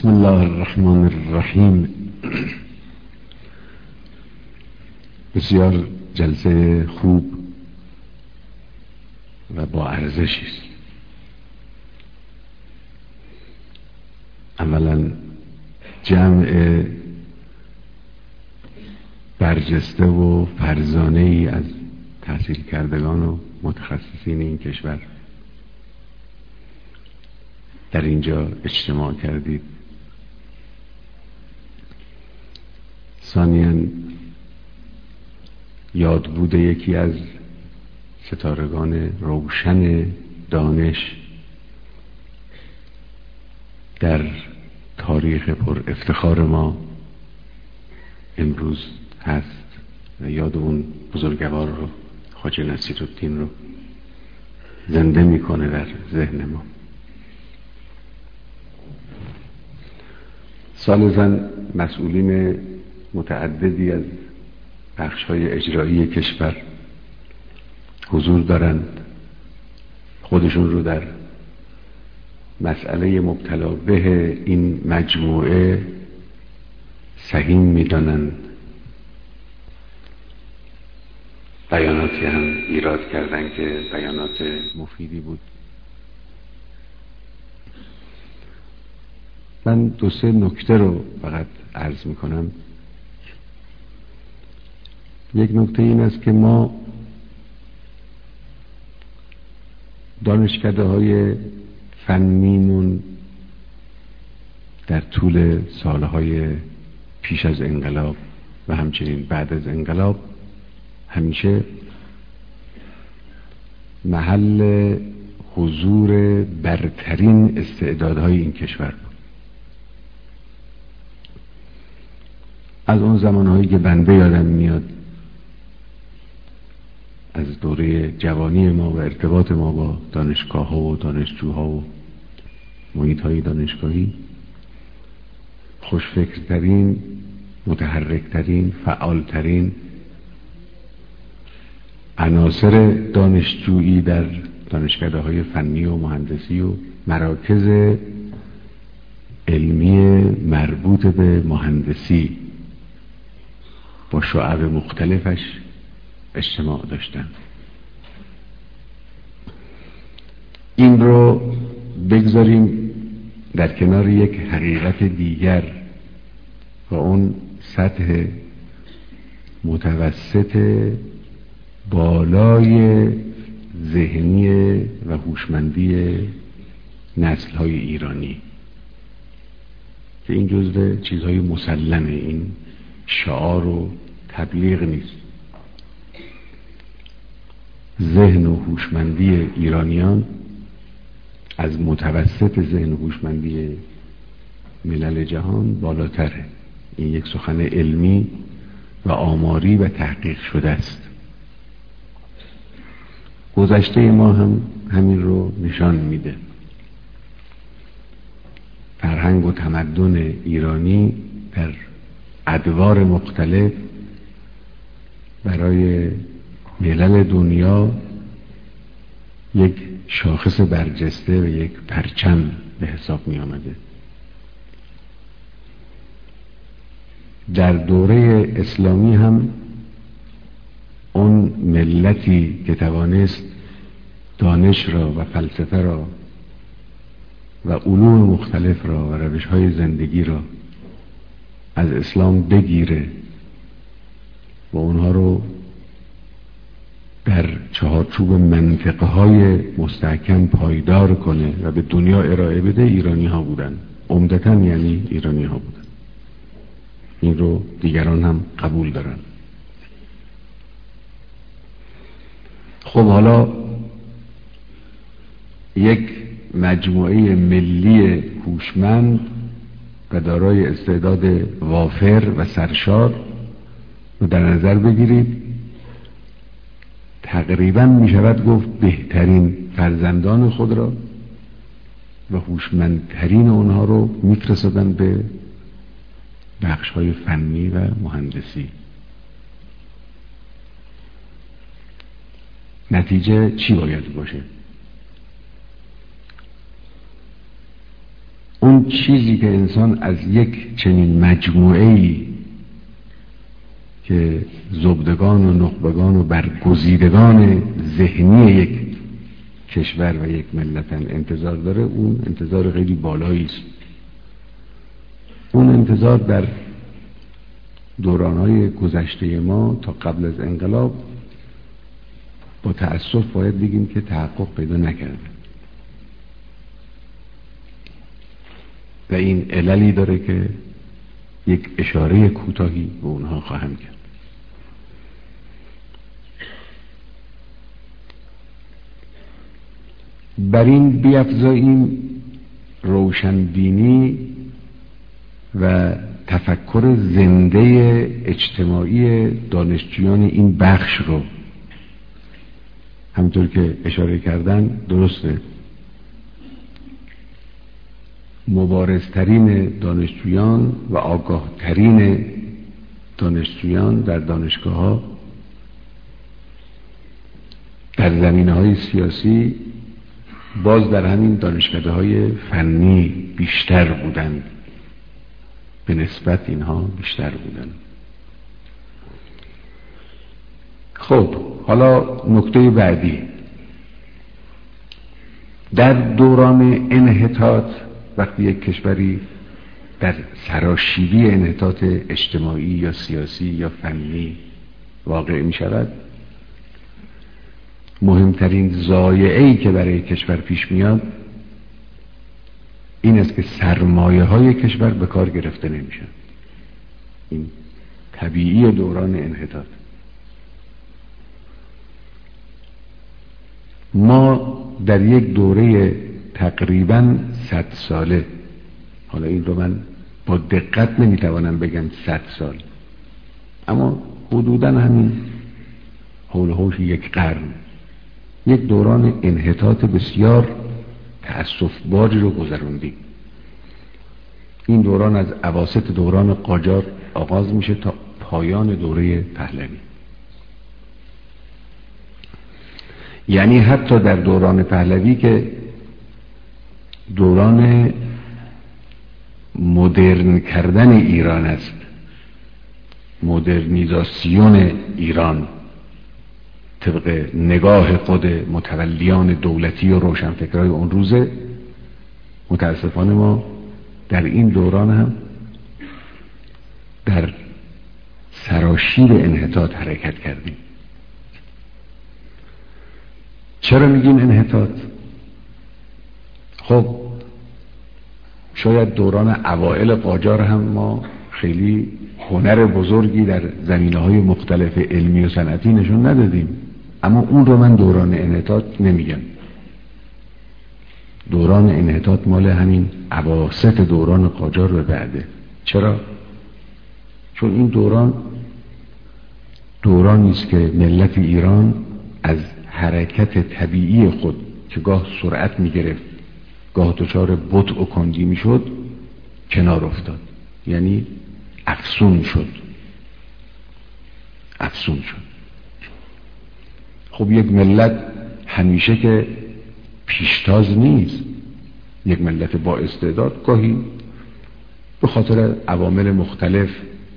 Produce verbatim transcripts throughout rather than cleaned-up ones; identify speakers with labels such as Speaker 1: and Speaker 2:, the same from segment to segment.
Speaker 1: بسم الله الرحمن الرحیم. بسیار جلسه خوب و با ارزشی است. اولا جمع برجسته و فرزانه ای از تحصیل کردگان و متخصصین این کشور در اینجا اجتماع کردید. ثانیاً یاد بوده یکی از ستارگان روشن دانش در تاریخ پر افتخار ما امروز هست و یاد اون بزرگوار رو، خواجه نصیرالدین رو زنده میکنه در ذهن ما. ثالثاً مسئولین متعددی از بخش‌های اجرایی کشور حضور دارند، خودشون رو در مسئله مبتلا به این مجموعه سهیم می‌دانند. بیاناتی هم ایراد کردن که بیانات مفیدی بود. من دو سه نکته رو فقط عرض میکنم. یک نکته این است که ما دانشکده های فنیمون در طول سالهای پیش از انقلاب و همچنین بعد از انقلاب همیشه محل حضور برترین استعدادهای این کشور بود. از اون زمانهایی که بنده یادم میاد، از دوره جوانی ما و ارتباط ما با دانشگاه ها و دانشجوها و محیط های دانشگاهی، خوشفکرترین، متحرکترین، فعالترین عناصر دانشجویی در دانشکده های فنی و مهندسی و مراکز علمی مربوط به مهندسی با شعب مختلفش اجتماع داشتن. این رو بگذاریم در کنار یک حقیقت دیگر و اون سطح متوسط بالای ذهنی و هوشمندی نسل‌های ایرانی که این جزء چیزهای مسلمه، این شعار و تبلیغ نیست. ذهن و هوشمندی ایرانیان از متوسط ذهن و هوشمندی ملل جهان بالاتره. این یک سخن علمی و آماری و تحقیق شده است. گذشته ما هم همین رو نشان میده. فرهنگ و تمدن ایرانی در ادوار مختلف برای ملل دنیا یک شاخص برجسته و یک پرچم به حساب می آمده. در دوره اسلامی هم اون ملتی که توانست دانش را و فلسفه را و علوم مختلف را و روش‌های زندگی را از اسلام بگیره و اونها رو در چهارچوب منطقه های مستحکم پایدار کنه و به دنیا ارائه بده، ایرانی ها بودن. عمدتاً یعنی ایرانی ها بودن. این رو دیگران هم قبول دارن. خب حالا یک مجموعه ملی هوشمند و دارای استعداد وافر و سرشار رو در نظر بگیرید. تقریباً می شود گفت بهترین فرزندان خود را و هوشمندترین اونها رو میفرستادن به بخش‌های فنی و مهندسی. نتیجه چی باید باشه؟ اون چیزی که انسان از یک چنین مجموعه‌ای که زبدگان و نخبگان و برگزیدگان ذهنی یک کشور و یک ملتن انتظار داره، اون انتظار خیلی بالایی است. اون انتظار در دوران‌های گذشته ما تا قبل از انقلاب با تأسف باید بگیم که تحقق پیدا نکرده و این عللی داره که یک اشاره کوتاهی به اونها خواهم کرد. بر این بیفزاییم روشنبینی و تفکر زنده اجتماعی دانشجویان این بخش رو. همونطور که اشاره کردن درسته، مبارزترین دانشجویان و آگاهترین دانشجویان در دانشگاه ها در زمینه‌های سیاسی باز در همین دانشکده های فنی بیشتر بودند، به نسبت اینها بیشتر بودند. خب حالا نکته بعدی، در دوران انحطاط وقتی یک کشوری در سراشیبی انحطاط اجتماعی یا سیاسی یا فنی واقع می شود، مهمترین ضایعه‌ای که برای کشور پیش میاد این است که سرمایه های کشور به کار گرفته نمیشن. این طبیعی دوران انحطاط. ما در یک دوره تقریباً صد ساله، حالا این رو من با دقت نمیتوانم بگم صد سال، اما حدوداً همین حول حوش یک قرن، یک دوران انحطاط بسیار تأسف‌باری رو گذروندیم. این دوران از اواسط دوران قاجار آغاز میشه تا پایان دوره پهلوی. یعنی حتی در دوران پهلوی که دوران مدرن کردن ایران است، مدرنیزاسیون ایران طبق نگاه خود متولیان دولتی و روشنفکرای اون روزه، متاسفانه ما در این دوران هم در سراشیب انحطاط حرکت کردیم. چرا میگیم انحطاط؟ خب شاید دوران اوائل قاجار هم ما خیلی هنر بزرگی در زمینه‌های مختلف علمی و صنعتی نشون ندادیم، اما اون رو من دوران انحطاط نمیگم. دوران انحطاط مال همین اواسط دوران قاجار به بعده. چرا؟ چون این دوران دورانی است که ملت ایران از حرکت طبیعی خود که گاه سرعت میگرفت گاه دچار بطء و کندی میشد کنار افتاد، یعنی افسون شد افسون شد خب یک ملت همیشه که پیشتاز نیست، یک ملت با استعداد گاهی به خاطر عوامل مختلف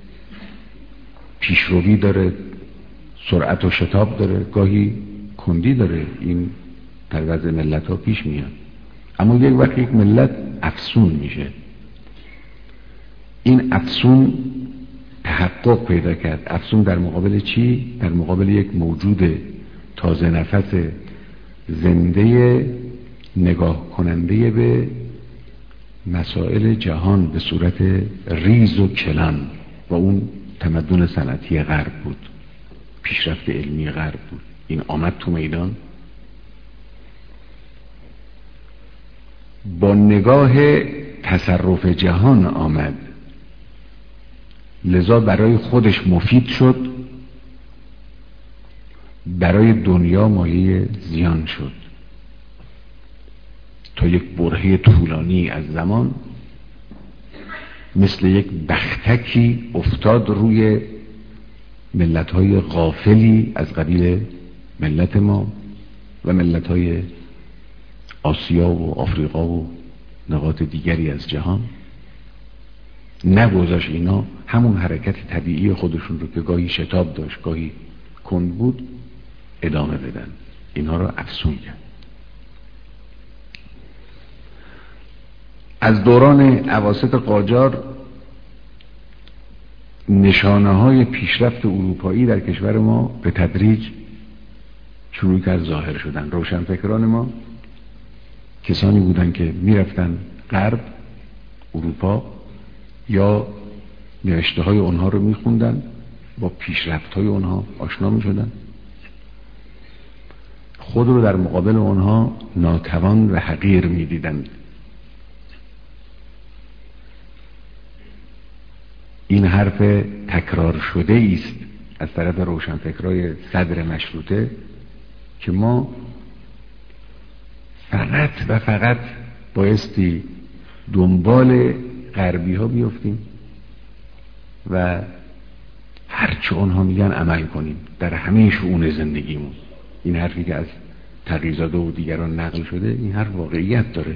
Speaker 1: پیشروی داره، سرعت و شتاب داره، گاهی کندی داره. این در وضع ملت ها پیش میاد. اما یک وقت یک ملت افسون میشه، این افسون تحقق پیدا کرد. افسون در مقابل چی؟ در مقابل یک موجود تازه نفس زنده نگاه کننده به مسائل جهان به صورت ریز و کلان، و اون تمدن صنعتی غرب بود، پیشرفت علمی غرب بود. این آمد تو میدان با نگاه تصرف جهان آمد، لذا برای خودش مفید شد، برای دنیا مایه زیان شد. تا یک برهه طولانی از زمان مثل یک بختکی افتاد روی ملت‌های غافلی از قبیل ملت ما و ملت‌های آسیا و آفریقا و نقاط دیگری از جهان، نگذاشت اینا همون حرکت طبیعی خودشون رو که گاهی شتاب داشت گاهی کند بود ادامه بدن، اینها رو افسون کرد. از دوران اواسط قاجار نشانه های پیشرفت اروپایی در کشور ما به تدریج شروع کرد ظاهر شدن. روشنفکران ما کسانی بودن که میرفتن غرب اروپا یا نوشته های اونها رو میخوندن، با پیشرفت های اونها آشنا میشدن، خود رو در مقابل اونها ناتوان و حقیر میدیدند. این حرف تکرار شده است از طرف روشنفکرای صدر مشروطه که ما فقط و فقط بایستی دنبال غربی ها بیفتیم و هرچه اونها میگن عمل کنیم در همه شؤون زندگیمون. این حرفی که از تقی‌زاده و دیگران نقل شده این حرف واقعیت داره.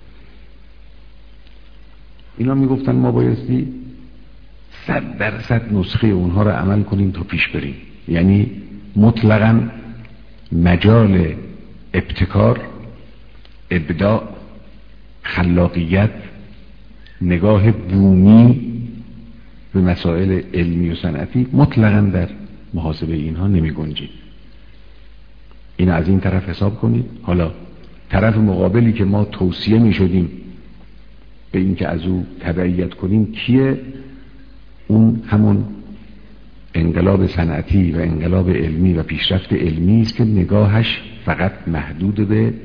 Speaker 1: اینا میگفتن ما بایستی صد درصد نسخه اونها رو عمل کنیم تا پیش بریم، یعنی مطلقاً مجال ابتکار، ابداع، خلاقیت، نگاه بومی به مسائل علمی و صنعتی مطلقاً در محاسبه اینها نمی گنجید. این از این طرف حساب کنید. حالا طرف مقابلی که ما توصیه می شدیم به این که از او تبعیت کنیم کیه؟ اون همون انقلاب صنعتی و انقلاب علمی و پیشرفت علمی است که نگاهش فقط محدود به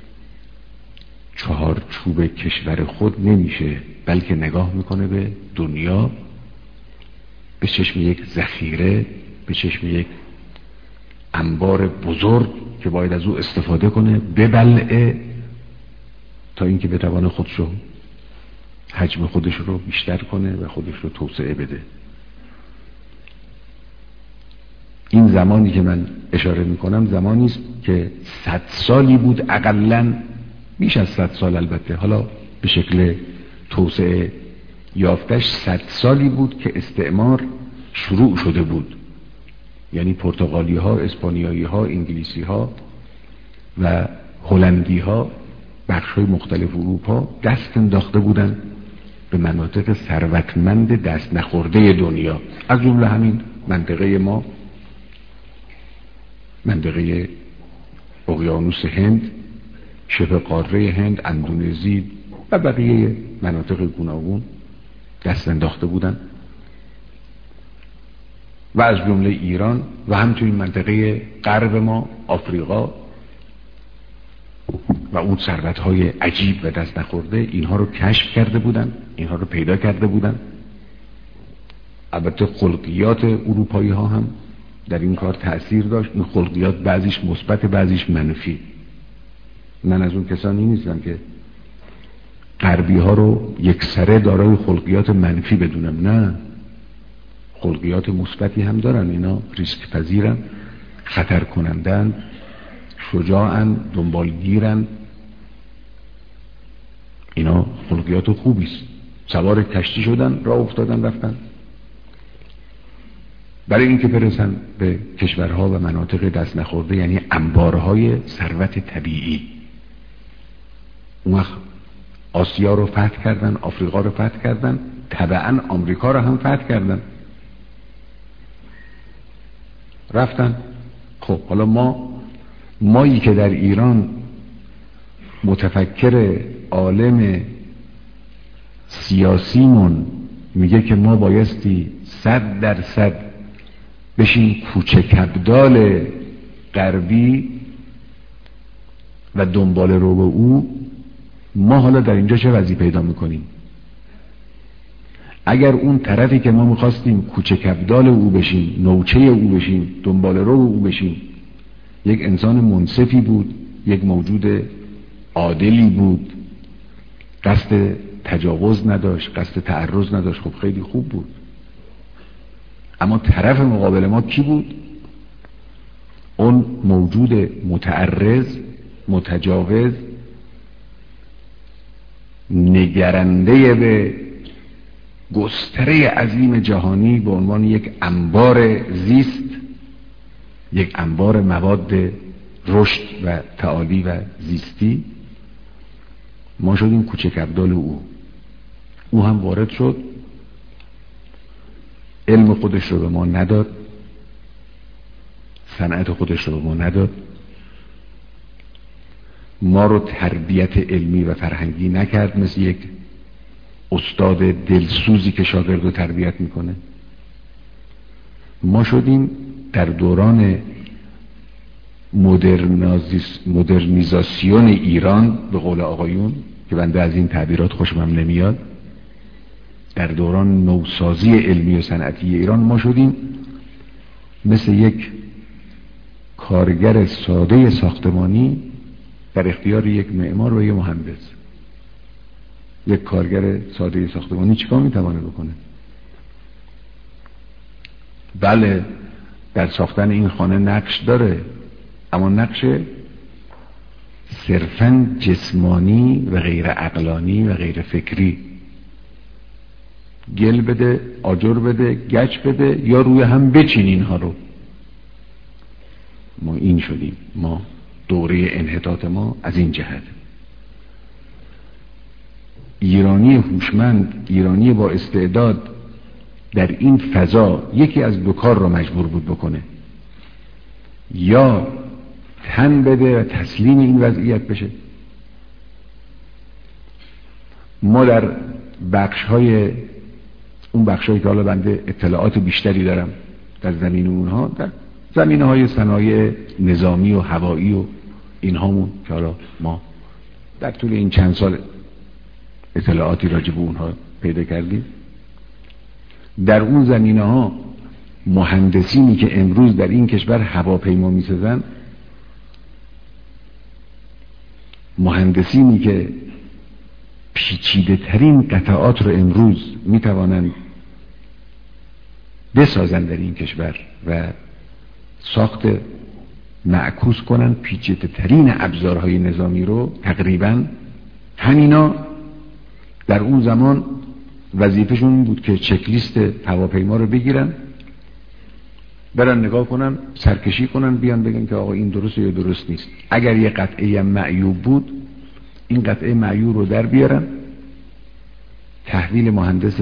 Speaker 1: چهارچوب کشور خود نمیشه، بلکه نگاه میکنه به دنیا به چشم یک ذخیره، به چشم یک انبار بزرگ که باید از او استفاده کنه، ببلعه تا اینکه بتوانه خودش رو حجم خودش رو بیشتر کنه و خودش رو توسعه بده. این زمانی که من اشاره میکنم زمانی است که صد سالی بود، اقلاً بیش از صد سال البته، حالا به شکل توسعه یافتش صد سالی بود که استعمار شروع شده بود. یعنی پرتغالی ها، اسپانیایی ها، انگلیسی ها و هلندی ها بخش های مختلف اروپا دست انداخته بودن به مناطق ثروتمند دست نخورده دنیا، از جمله همین منطقه ما، منطقه اقیانوس هند، شبه قاره هند، اندونزی و بقیه مناطق گوناگون دست انداخته بودن و از جمله ایران و همچنین منطقه غرب ما، آفریقا و اون ثروت‌های عجیب و دست نخورده، اینها رو کشف کرده بودن، اینها رو پیدا کرده بودن. البته خلقیات اروپایی ها هم در این کار تأثیر داشت. این خلقیات بعضیش مثبت بعضیش منفی. من از اون کسانی نیستم که غربی ها رو یکسره دارای خلقیات منفی بدونم، نه، خلقیات مثبتی هم دارن. اینا ریسک پذیرن، خطر کنندن، شجاعن، دنبالگیرن. اینا خلقیات خوبی است. سوار کشتی شدن، راه افتادن، رفتن برای اینکه برسن به کشورها و مناطق دست نخورده، یعنی انبارهای ثروت طبیعی. اون وقت آسیا رو فتح کردن، آفریقا رو فتح کردن، طبعا آمریکا رو هم فتح کردن، رفتن. خب حالا ما مایی که در ایران متفکر عالم سیاسیمون میگه که ما بایستی صد درصد بشیم کوچک ابدال غربی و دنبال رو به او، ما حالا در اینجا چه وضعی پیدا میکنیم؟ اگر اون طرفی که ما میخواستیم کوچک ابدال او بشیم، نوچه او بشیم، دنبال رو او بشیم، یک انسان منصفی بود، یک موجود عادلی بود، قصد تجاوز نداشت، قصد تعرض نداشت، خب خیلی خوب بود. اما طرف مقابل ما کی بود؟ اون موجود متعرض، متجاوز، نگرنده به گستره عظیم جهانی به عنوان یک انبار زیست، یک انبار مواد رشد و تعالی و زیستی. ما شدیم کوچک ابدال او. او هم وارد شد، علم خودش رو به ما نداد، صنعت خودش رو به ما نداد، ما رو تربیت علمی و فرهنگی نکرد مثل یک استاد دلسوزی که شاگرد رو تربیت میکنه. ما شدیم در دوران مدرنیزاسیون ایران، به قول آقایون که بنده از این تعبیرات خوشم نمیاد، در دوران نوسازی علمی و صنعتی ایران ما شدیم مثل یک کارگر ساده ساختمانی در اختیار یک معمار و یک مهندس. یک کارگر ساده ساختمانی چیکار میتوانه بکنه؟ بله در ساختن این خانه نقش داره، اما نقش صرفاً جسمانی و غیر عقلانی و غیر فکری. گل بده، آجر بده، گچ بده یا روی هم بچین اینها رو. ما این شدیم. ما دوره انحطاط ما از این جهت. ایرانی هوشمند، ایرانی با استعداد در این فضا یکی از دو کار رو مجبور بود بکنه: یا تن بده و تسلیم این وضعیت بشه. ما در بخش های اون بخش هایی که حالا بنده اطلاعات بیشتری دارم در زمین اونها، در زمینه های صنایع نظامی و هوایی و اینهامون که حالا ما در طول این چند سال اطلاعاتی راجع به اونها پیدا کردیم، در اون زمینه ها مهندسینی که امروز در این کشور هواپیما میسازن، مهندسینی که پیچیده ترین قطعات رو امروز میتوانند بسازن در این کشور و ساخت معکوس کنن پیچیده ترین ابزارهای نظامی رو، تقریبا همینا در اون زمان وظیفهشون بود که چکلیست هواپیما رو بگیرن، برن نگاه کنن، سرکشی کنن، بیان بگن که آقا این درست یا درست نیست. اگر یه قطعه معیوب بود، این قطعه معیوب رو در بیارن، تحویل مهندس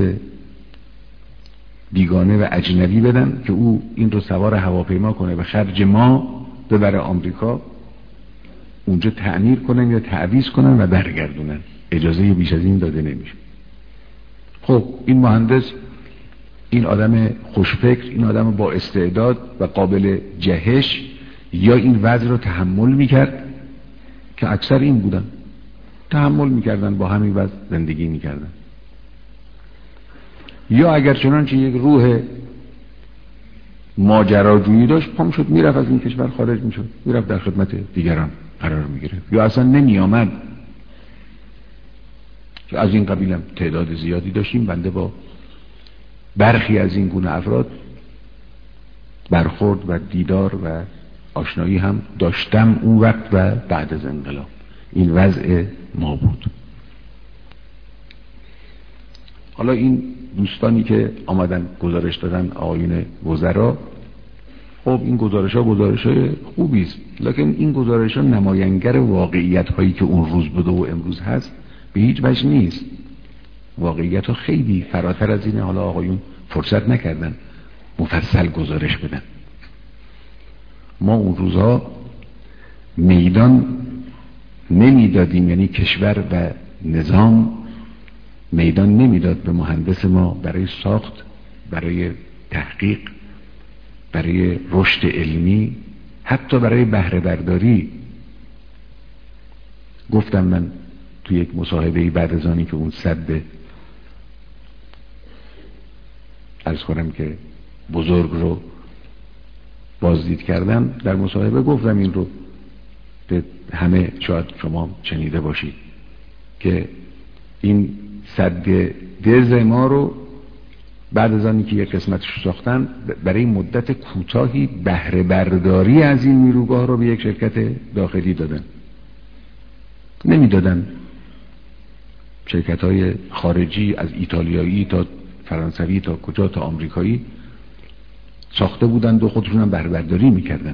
Speaker 1: بیگانه و اجنبی بدن که او این رو سوار هواپیما کنه به خرج ما ببره آمریکا، اونجا تعمیر کنن یا تعویض کنن و برگردونن. اجازه بیش از این داده نمیشه. خب این مهندس، این آدم خوشفکر، این آدم با استعداد و قابل جهش، یا این وضع رو تحمل میکرد که اکثر این بودن، تحمل میکردن، با همین وضع زندگی میکردن، یا اگر چنانچه یک روح ماجراجویی داشت، پام شد میرفت از این کشور خارج میشد، میرفت در خدمت دیگران قرار میگیره، یا اصلا نمی آمد. از این قبیل هم تعداد زیادی داشتیم. بنده با برخی از این گونه افراد برخورد و دیدار و آشنایی هم داشتم اون وقت و بعد از انقلاب. این وضع ما بود. حالا این دوستانی که آمدن گزارش دادن، آقایون وزرا، خب این گزارش ها گزارش های خوبی است، لکن این گزارش ها نماینگر واقعیت هایی که اون روز بوده و امروز هست به هیچ وجه نیست. واقعیت ها خیلی فراتر از اینه. حالا آقایون فرصت نکردن مفصل گزارش بدن. ما اون روزها میدان نمیدادیم، یعنی کشور و نظام میدان نمیداد به مهندس ما برای ساخت، برای تحقیق، برای رشد علمی، حتی برای بهره برداری. گفتم من تو یک مصاحبه بعد از آنی که اون سد عرض کنم که بزرگ رو بازدید کردم، در مصاحبه گفتم این رو که همه شاید شما شنیده باشید که این سد دز ما رو بعد از آنی که یک قسمتش رو ساختن، برای مدت کوتاهی بهره برداری از این نیروگاه رو به یک شرکت داخلی دادن. نمیدادن. شرکت های خارجی از ایتالیایی تا فرانسوی تا کجا تا آمریکایی ساخته بودند و خودشون هم بهره برداری میکردن.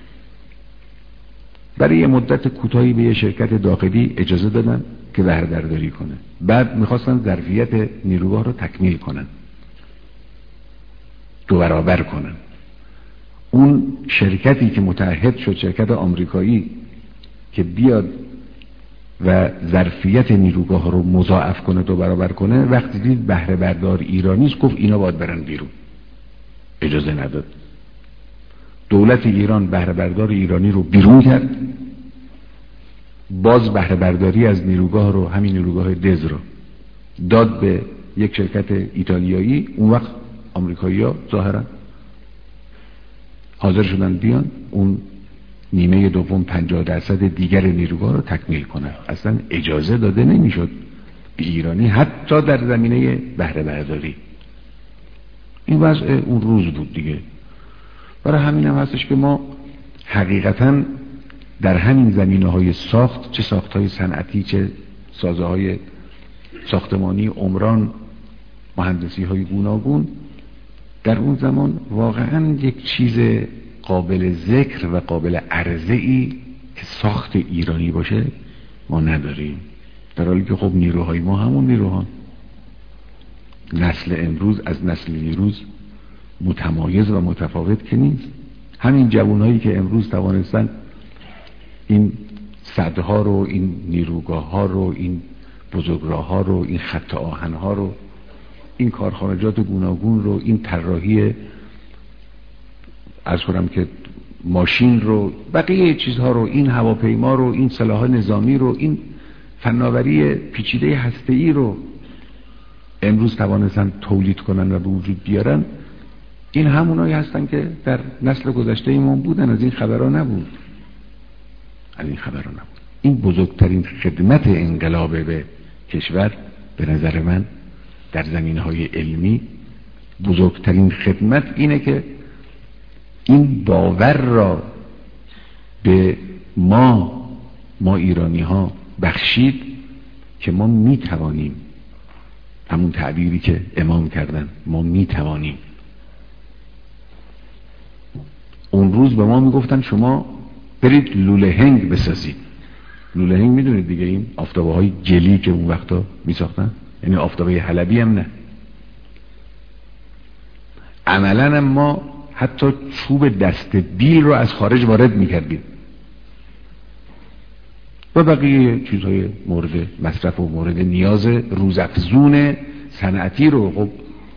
Speaker 1: برای یه مدت کوتاهی به یه شرکت داخلی اجازه دادن که بهره برداری کنه، بعد میخواستن ظرفیت نیروگاه رو تکمیل کنن، دو برابر کنن. اون شرکتی که متعهد شد، شرکت آمریکایی که بیاد و ظرفیت نیروگاه رو مضاعف کنه، دو برابر کنه، وقتی دید بهره بردار ایرانی است گفت اینا باید برن بیرون، اجازه نداد. دولت ایران بهره بردار ایرانی رو بیرون کرد، باز بهره برداری از نیروگاه رو، همین نیروگاه دز رو داد به یک شرکت ایتالیایی. اون وقت آمریکایی‌ها ظاهرا حاضر شدن بیان اون نیمه دوم پنجاه درصد دیگر نیروگاه رو تکمیل کنن. اصلا اجازه داده نمیشد به ایرانی حتی در زمینه بهره برداری. این وضع اون روز بود دیگه. برای همین هم هستش که ما حقیقتا در همین زمینه های ساخت، چه ساخت های صنعتی چه سازه های ساختمانی، عمران، مهندسی های گوناگون، در اون زمان واقعا یک چیز قابل ذکر و قابل عرضه ای که ساخت ایرانی باشه ما نداریم، در حالی که خب نیروهای ما همون نیروها. نسل امروز از نسل دیروز متمایز و متفاوت که نیست. همین جوانهایی که امروز توانستن این سدها رو، این نیروگاه ها رو، این بزرگراه ها رو، این خط آهن ها رو، این کارخانجات گوناگون رو، این طراحی از کنم که ماشین رو، بقیه چیزها رو، این هواپیما رو، این سلاح نظامی رو، این فناوری پیچیده هسته‌ای رو امروز توانستن تولید کنن و به وجود بیارن. این همونایی هستن که در نسل گذشته ایمون بودن. از این خبرها نبود، از این خبرها نبود. این بزرگترین خدمت انقلاب به کشور به نظر من در زمینه‌های علمی، بزرگترین خدمت اینه که این باور را به ما ما ایرانی ها بخشید که ما می توانیم، همون تعبیری که امام کردن، ما می توانیم. اون روز به ما می گفتن شما برید لوله هنگ بسازید. لوله هنگ میدونید دیگه، این آفتابه های گلی که اون وقتا می ساختن، یعنی آفتابه حلبی هم نه. عملا ما حتی چوب دست بیل رو از خارج وارد میکردیم و بقیه چیزهای مورد مصرف و مورد نیاز روزافزون صنعتی رو. خب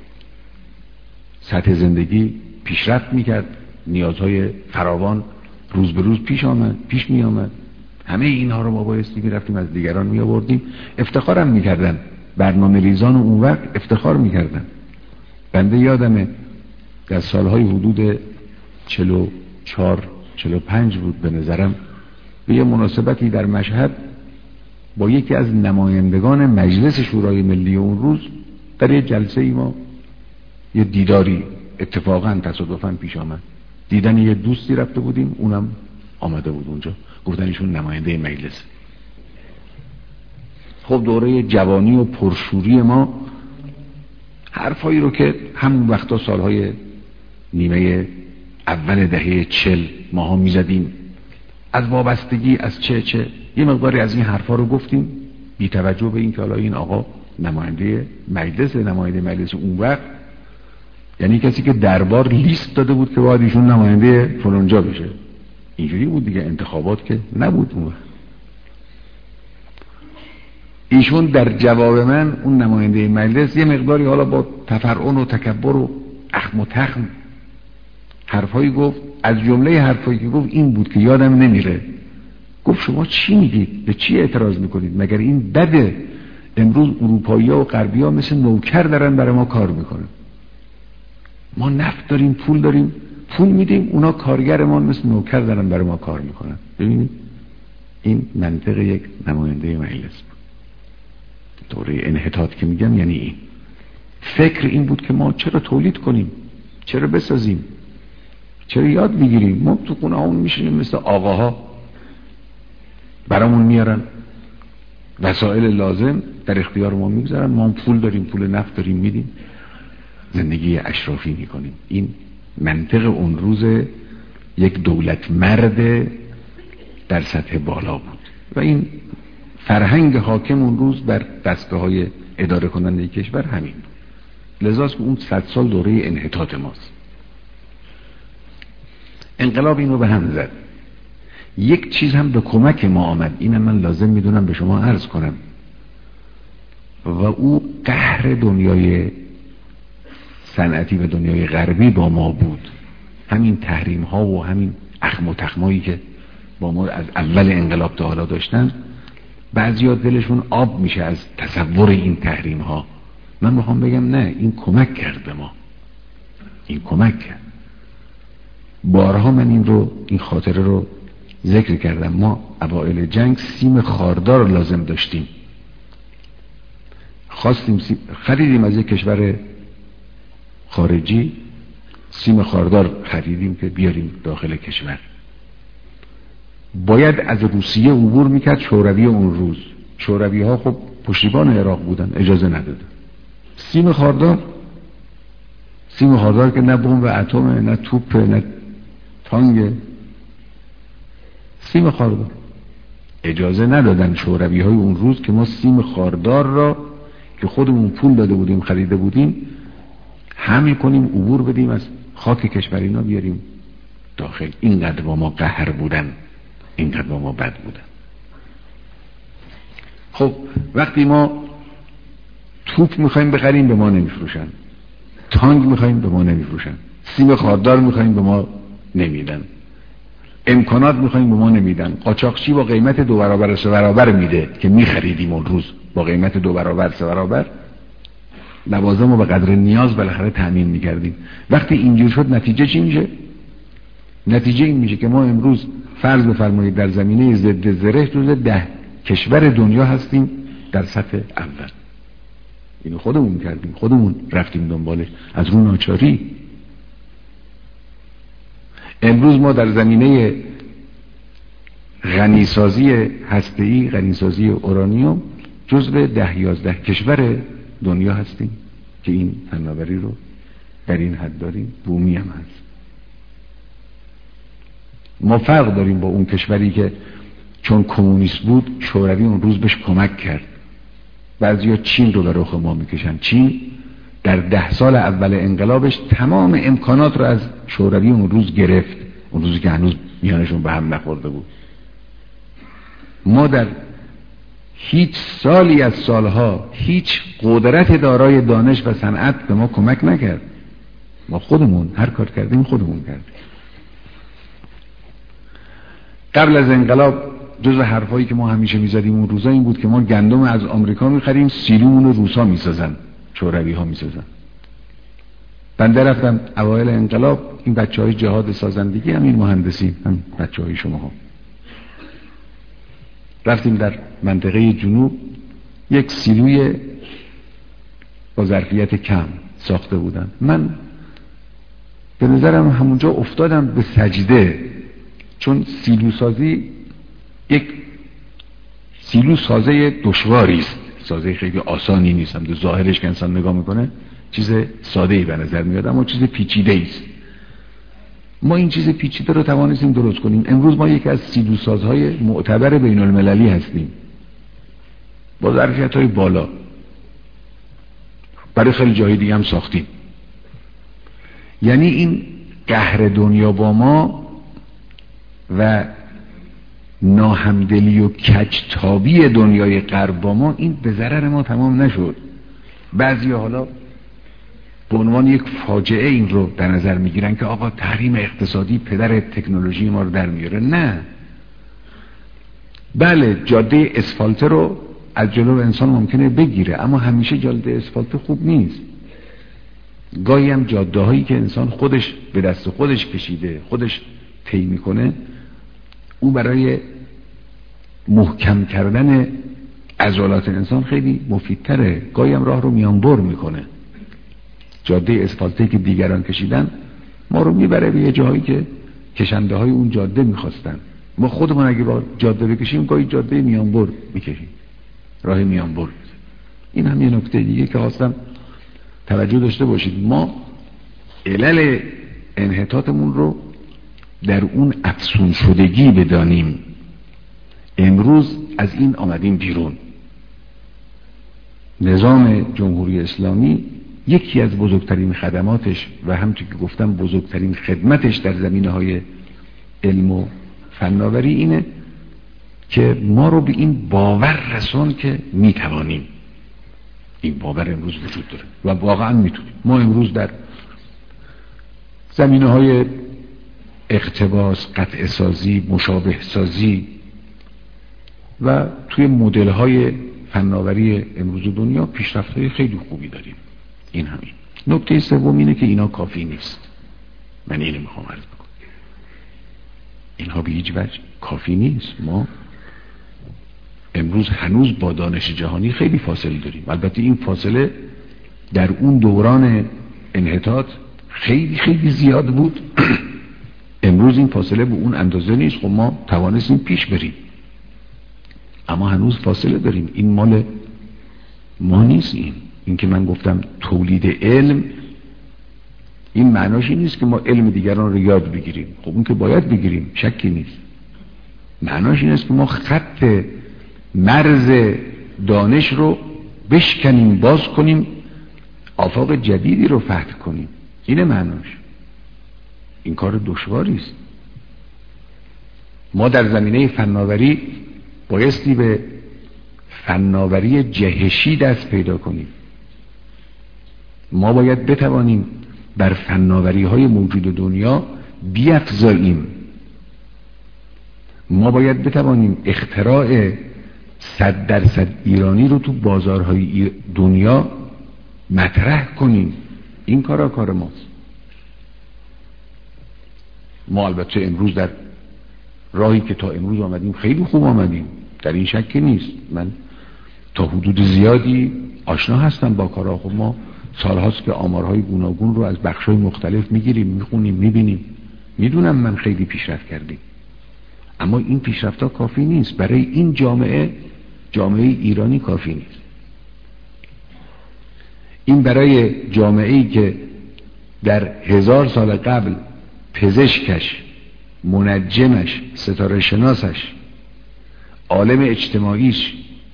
Speaker 1: سطح زندگی پیشرفت میکرد، نیازهای فراوان روز به روز پیش آمد پیش می آمد. همه اینها رو ما بایستی میرفتیم از دیگران می آوردیم. افتخارم میکردن برنامه ریزان اون وقت، افتخار میکردن. بنده یادمه در سالهای حدود چهل و چهار چهل و پنج بود به نظرم، به یه مناسبتی در مشهد با یکی از نمایندگان مجلس شورای ملی اون روز در یه جلسه ای ما یه دیداری اتفاقا تصادفاً پیش آمد. دیدن یه دوستی رفته بودیم، اونم آمده بود اونجا، گفتن ایشون نماینده مجلس. خب دوره جوانی و پرشوری ما حرفایی رو که همون وقتا سالهای نیمه اول دهه چل ماها میزدیم، از وابستگی از چه چه یه مقداری از این حرفا رو گفتیم، بی توجه به این که حالا این آقا نماینده مجلس نماینده مجلس اون وقت، یعنی کسی که دربار لیست داده بود که باید ایشون نماینده فلانجا بشه. اینجوری بود دیگه، انتخابات که نبود اون وقت. ایشون در جواب من اون نماینده مجلس یه مقداری حالا با تفرعن و تکبر و اخم و تخم حرفایی گفت. از جمله حرفایی که گفت این بود که یادم نمیره، گفت شما چی میگید؟ به چی اعتراض میکنید؟ مگر این بده؟ امروز اروپایی ها و غربی ها مثل نوکر دارن برای ما کار میکنن. ما نفت داریم، پول داریم، پول میدیم، اونا کارگرمان مثل نوکر دارن برای ما کار میکنن. ببینید این منطق یک نماینده مجلس. دوره انحطاط که میگم یعنی این فکر این بود که ما چرا تولید کنیم، چرا بسازیم، چرا یاد بگیریم. ما تو خونه همون میشینیم مثل آقاها برامون میارن وسایل لازم در اختیار ما میگذارن، ما پول داریم، پول نفت داریم میدیم، زندگی اشرافی میکنیم. این منطق اون روز یک دولت مرد در سطح بالا بود و این فرهنگ حاکم اون روز بر دستگاه های اداره کننده کشور همین بود. لذاست که اون صد سال دوره انحطاط ماست. انقلاب اینو به هم زد. یک چیز هم به کمک ما آمد، اینم من لازم میدونم به شما عرض کنم، و او قهر دنیای صنعتی و دنیای غربی با ما بود. همین تحریم ها و همین اخم و تخمایی که با ما از اول انقلاب تا حالا داشتن، بعضیا دلشون آب میشه از تصور این تحریم ها. من میخوام بگم نه، این کمک کرد به ما، این کمک کرد. بارها من این رو این خاطره رو ذکر کردم. ما اوائل جنگ سیم خاردار لازم داشتیم، خواستیم سیم خریدیم از یک کشور خارجی، سیم خاردار خریدیم که بیاریم داخل کشور. باید از روسیه عبور میکرد شوروی اون روز. شوروی ها خب پشتیبان عراق بودن، اجازه ندادن. سیم خاردار، سیم خاردار که نه بمب اتمه، نه توپ، نه تانگ، سیم خاردار. اجازه ندادن شوروی های اون روز که ما سیم خاردار را که خودمون پول داده بودیم خریده بودیم حمل کنیم، عبور بدیم، از خاک کشور اینا بیاریم داخل. اینقدر با ما قهر بودن، اینقدر با ما بد بودن. خب وقتی ما توپ میخوایم بخریم به ما نمیفروشن، تانک میخوایم به ما نمیفروشن، سیم خاردار میخوایم به ما نمیدن، امکانات میخوایم به ما نمیدن. قاچاقچی با قیمت دو برابر سه برابر میده که میخریدیم اون روز، با قیمت دو برابر سه برابر لوازم رو به قدر نیاز بالاخره تامین میکردیم. وقتی اینجور شد نتیجه چی میشه؟ نتیجه این میشه که ما امروز فرض بفرمایید در زمینه ضد زره جزو ده کشور دنیا هستیم در سطح اول. اینو خودمون کردیم، خودمون رفتیم دنبالش از رو ناچاری. امروز ما در زمینه غنیسازی هسته‌ای، غنیسازی اورانیوم جزو ده یازده کشور دنیا هستیم که این فناوری رو در این حد داریم. بومی هم هست. ما فرق داریم با اون کشوری که چون کمونیست بود شوروی اون روز بهش کمک کرد. بعضیا چین رو به رخ ما میکشن. چین در ده سال اول انقلابش تمام امکانات رو از شوروی اون روز گرفت، اون روزی که هنوز میانشون به هم نخورده بود. ما در هیچ سالی از سالها هیچ قدرت دارای دانش و صنعت به ما کمک نکرد. ما خودمون هر کار کردیم خودمون کردیم. قبل از انقلاب جز حرفایی که ما همیشه میزدیم اون روزا این بود که ما گندم از آمریکا میخریم، سیلومون رو روسا میسازن، شوروی ها میسازن. بنده رفتم اوایل انقلاب، این بچه های جهاد سازندگی، همین مهندسی، هم بچه های شما ها، رفتیم در منطقه جنوب یک سیلوی با ظرفیت کم ساخته بودن. من به نظرم همونجا افتادم به سجده، چون سیلو سازی یک سیلو سازه دشواری است، سازه خیلی آسانی نیست. هم ظاهرش که انسان نگاه میکنه چیز ساده‌ای به نظر میاد، اما چیز پیچیده است. ما این چیز پیچیده رو توانستیم درست کنیم. امروز ما یکی از سیلو سازهای معتبر بین المللی هستیم با ظرفیت‌های بالا. برای خیلی جای دیگه هم ساختیم. یعنی این قهر دنیا با ما و ناهمدلی و کجتابی دنیای غرب با ما، این به ضرر ما تمام نشد. بعضی حالا به عنوان یک فاجعه این رو در نظر میگیرن که آقا تحریم اقتصادی پدر تکنولوژی ما رو در میاره. نه، بله جاده اسفالت رو از جلو انسان ممکنه بگیره، اما همیشه جاده اسفالت خوب نیست. گاهی هم جاده هایی که انسان خودش به دست خودش کشیده، خودش طی میکنه، او برای محکم کردن عضلات انسان خیلی مفیدتره. گاهی هم راه رو میانبر میکنه. جاده اسفالتی که دیگران کشیدن ما رو میبره به یه جایی که کشنده های اون جاده میخواستن. ما خودمون اگه با جاده بکشیم گاهی جاده میانبر میکشیم. راه میان برد. این هم یه نکته دیگه که خواستم توجه داشته باشید. ما علل انحطاطمون رو در اون افسون شدگی بدانیم. امروز از این آمدیم بیرون. نظام جمهوری اسلامی یکی از بزرگترین خدماتش و همونطور که گفتم بزرگترین خدمتش در زمینه‌های علم و فناوری اینه که ما رو به این باور رسون که میتوانیم. این باور امروز وجود داره و واقعا میتونیم. ما امروز در زمینه‌های اقتباس، قطع سازی، مشابه سازی و توی مدل‌های فناوری امروز دنیا پیشرفت‌های خیلی خوبی داریم. این همین. نکته سوم اینه که اینا کافی نیست. من اینو میخوام عرض بکنم. اینها به هیچ وجه کافی نیست. ما امروز هنوز با دانش جهانی خیلی فاصله داریم. البته این فاصله در اون دوران انحطاط خیلی خیلی زیاد بود. امروز این فاصله به اون اندازه نیست. خب ما توانستیم پیش بریم، اما هنوز فاصله داریم. این مال ما نیست. این این که من گفتم تولید علم، این معناش این نیست که ما علم دیگران رو یاد بگیریم. خب اون که باید بگیریم، شکی نیست. معناش این است که ما خط مرز دانش رو بشکنیم، باز کنیم، آفاق جدیدی رو فتح کنیم. اینه معناش. این کار دشواری است. ما در زمینه فناوری بایستی به فناوری جهشی دست پیدا کنیم. ما باید بتوانیم بر فناوری های موجود دنیا بیفزاییم. ما باید بتوانیم اختراع صد درصد ایرانی رو تو بازارهای دنیا مطرح کنیم. این کارا کار ماست. ما البته امروز در راهی که تا امروز آمدیم خیلی خوب آمدیم، در این شکی نیست. من تا حدود زیادی آشنا هستم با کارا. خب ما سالهاست که آمارهای گوناگون رو از بخشای مختلف میگیریم، میخونیم، میبینیم. میدونم من خیلی پیشرفت کردیم، اما این پیشرفت ها کافی نیست. برای این جامعه جامعه ایرانی کافی نیست. این برای جامعه‌ای که در هزار سال قبل پزشکش، منجمش، ستاره شناسش، عالم اجتماعیش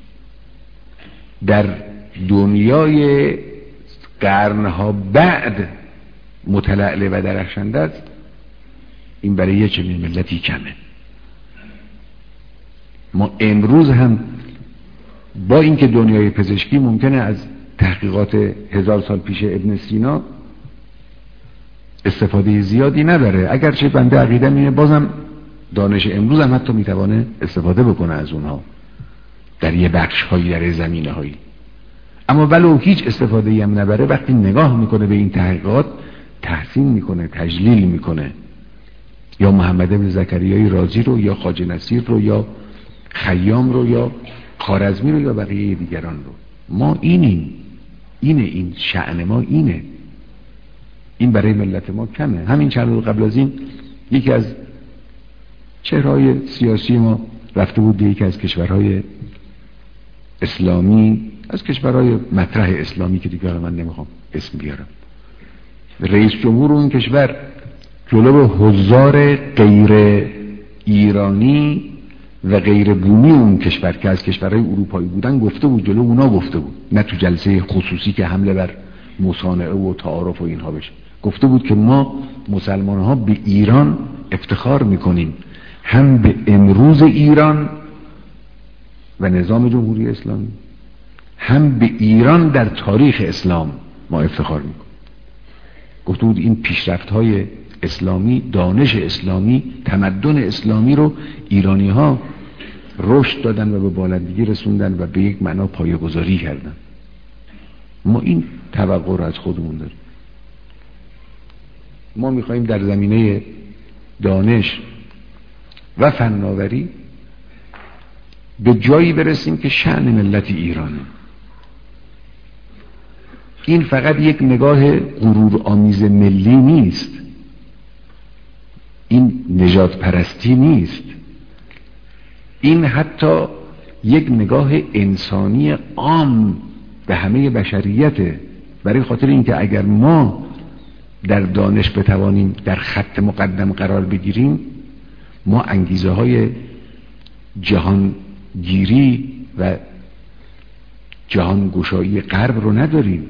Speaker 1: در دنیای قرنها بعد متلألع و درخشنده است، این برای یه چنین ملتی کمه. ما امروز هم با اینکه دنیای پزشکی ممکنه از تحقیقات هزار سال پیش ابن سینا استفاده زیادی نداره، اگرچه بنده عقیده‌ام اینه بازم دانش امروز هم حتی میتوانه استفاده بکنه از اونها در یه بخش هایی، در زمینه هایی. اما ولو هیچ استفاده ای هم نبره، وقتی نگاه میکنه به این تحقیقات تحسین میکنه، تجلیل میکنه. یا محمد بن زکریای رازی رو، یا خواجه نصیر رو، یا خیام رو، یا خوارزمی رو، یا بقیه دیگران رو. ما اینیم. اینه این شأن ما اینه. این برای ملت ما کمه. همین چند روز قبل از این یکی از چهرهای سیاسی ما رفته بود به یکی از کشورهای اسلامی، از کشورهای مطرح اسلامی که دیگه من نمیخوام اسم بیارم. رئیس جمهور اون کشور جلو حضار غیر ایرانی و غیر بومی اون کشور که از کشورهای اروپایی بودن گفته بود، جلو اونا گفته بود، نه تو جلسه خصوصی که حمله بر مصانعه و تعارف و اینها بشه. گفته بود که ما مسلمان ها به ایران افتخار میکنیم، هم به امروز ایران و نظام جمهوری اسلامی، هم به ایران در تاریخ اسلام ما افتخار میکنیم. گفته بود این پیشرفت های اسلامی، دانش اسلامی، تمدن اسلامی رو ایرانی ها رشد دادن و به بالندگی رسوندن و به یک معنا پایه‌گذاری کردن. ما این توقع رو از خودمون داریم. ما میخواییم در زمینه دانش و فناوری به جایی برسیم که شأن ملت ایرانه. این فقط یک نگاه غرور آمیز ملی نیست، این نجات پرستی نیست، این حتی یک نگاه انسانی عام به همه بشریته، برای خاطر اینکه اگر ما در دانش بتوانیم در خط مقدم قرار بگیریم، ما انگیزه های جهانگیری و جهان گشایی غرب رو نداریم،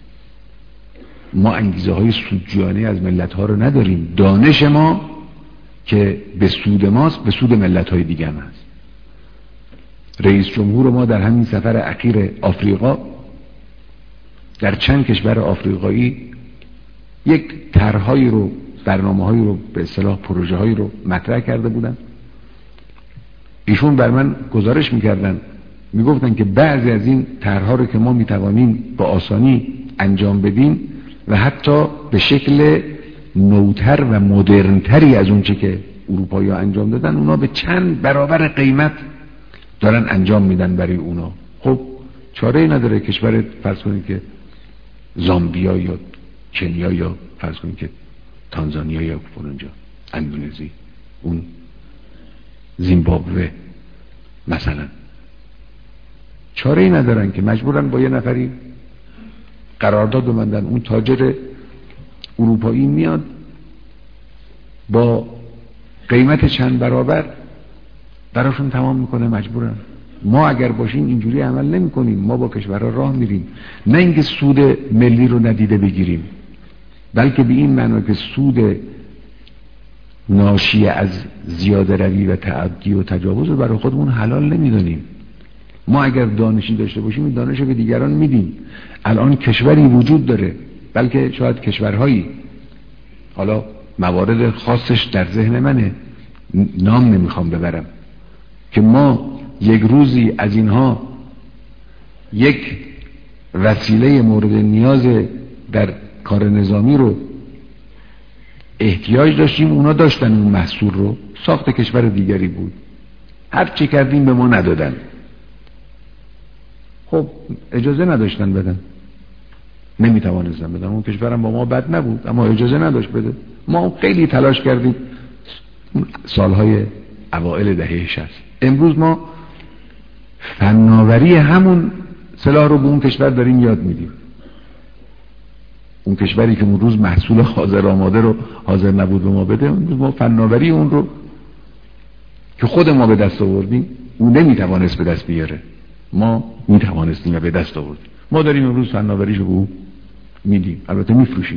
Speaker 1: ما انگیزه های سودجویانه از ملت ها رو نداریم. دانش ما که به سود ماست به سود ملت های دیگه هم هست. رئیس جمهور ما در همین سفر اخیر آفریقا در چند کشور آفریقایی یک طرح‌هایی رو، برنامه‌هایی رو، به اصطلاح پروژه‌هایی رو مطرح کرده بودن. ایشون بر من گزارش می‌کردن، میگفتن که بعضی از این طرح‌ها رو که ما می‌توانیم با آسانی انجام بدیم و حتی به شکل نوتر و مدرنتری از اون چه که اروپایی‌ها انجام دادن، اونا به چند برابر قیمت دارن انجام میدن برای اونا. خب چاره‌ای نداره کشور فرض کنید که زامبیا یا کنیا یا فرض کنید که تانزانیا یا فلانجا، اندونزی، اون زیمبابوه مثلا، چاره‌ای ندارن که مجبورن با یه نفری قرارداد ببندن. اون تاجر اروپایی میاد با قیمت چند برابر براشون تمام میکنه، مجبورن. ما اگر باشیم اینجوری عمل نمی کنیم، ما با کشورها راه میریم، نه اینکه سود ملی رو ندیده بگیریم، بلکه به این معنی که سود ناشی از زیاده روی و تعدی و تجاوز رو برای خودمون حلال نمیدونیم. ما اگر دانشی داشته باشیم این دانش رو به دیگران میدیم. الان کشوری وجود داره، بلکه شاید کشورهایی، حالا موارد خاصش در ذهن منه، نام نمیخوام ببرم، که ما یک روزی از اینها یک وسیله مورد نیاز در کار نظامی رو احتیاج داشتیم، اونا داشتن اون محصول رو، ساخت کشور دیگری بود، هر چی کردیم به ما ندادن. خب اجازه نداشتن بدن، نمیتوانستن بدن، اون کشورم با ما بد نبود اما اجازه نداشت بده. ما خیلی تلاش کردیم سالهای اوائل دهه شصت. امروز ما فناوری همون سلاح رو به اون کشور داریم یاد میدیم. اون کشوری که اون روز محصول حاضر آماده رو حاضر نبود به ما بده، امروز ما فناوری اون رو که خود ما به دست آوردیم، اون نمیتوانست به دست بیاره، ما میتوانستیم و به دست آوردیم. ما داریم امروز فناوریشو به اون میدیم، البته میفروشیم.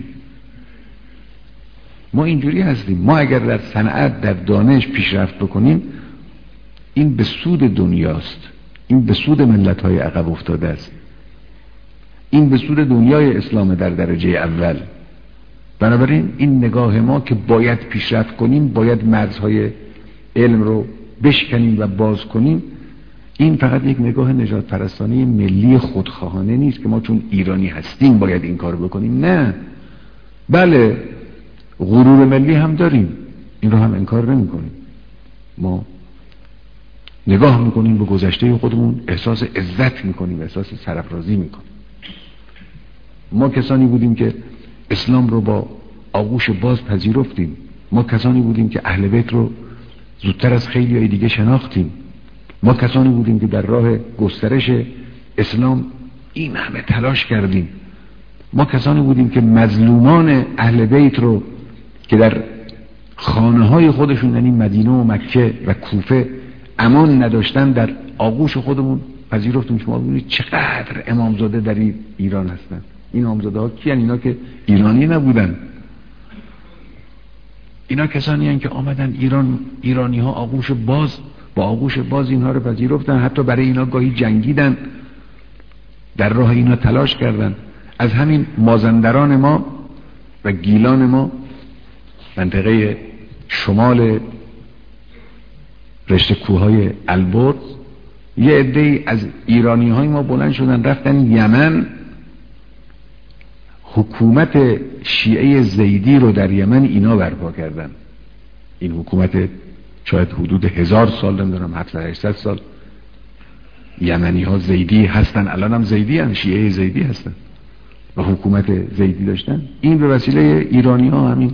Speaker 1: ما اینجوری هستیم. ما اگر در صنعت، در دانش پیشرفت بکنیم، این به سود دنیاست، این به سود ملت‌های عقب افتاده است، این به سود دنیای اسلام در درجه اول. بنابراین این نگاه ما که باید پیشرفت کنیم، باید مرزهای علم رو بشکنیم و باز کنیم، این فقط یک نگاه نجات پرستانه ملی خودخواهانه نیست که ما چون ایرانی هستیم باید این کار بکنیم. نه، بله غرور ملی هم داریم، این رو هم انکار نمی کنیم. ما نگاه میکنیم به گذشته خودمون، احساس عزت میکنیم، احساس سرافرازی میکنیم. ما کسانی بودیم که اسلام رو با آغوش باز پذیرفتیم. ما کسانی بودیم که اهل بیت رو زودتر از خیلی های دیگه شناختیم. ما کسانی بودیم که در راه گسترش اسلام این همه تلاش کردیم. ما کسانی بودیم که مظلومان اهل بیت رو که در خانه های خودشون، یعنی مدینه و مکه و کوفه، امان نداشتن، در آغوش خودمون پذیرفتیم. شما ببینید چقدر امامزاده در ایران هستن. این امامزاده ها کیان؟ اینا که ایرانی نبودن، اینا کسانی هستند که آمدن ایران، ایرانی ها آغوش باز، با آغوش باز اینها رو پذیرفتن، حتی برای اینا گاهی جنگیدن، در راه اینا تلاش کردن. از همین مازندران ما و گیلان ما، منطقه شمال رشته کوههای البرز، یه عده‌ای از ایرانی های ما بلند شدن رفتن یمن، حکومت شیعه زیدی رو در یمن اینا برپا کردن. این حکومت شاید حدود هزار سال، نمیدونم هفتصد هشتصد سال یمنی ها زیدی هستن، الان هم زیدی هستن، شیعه زیدی هستن و حکومت زیدی داشتن. این به وسیله ایرانی ها، همین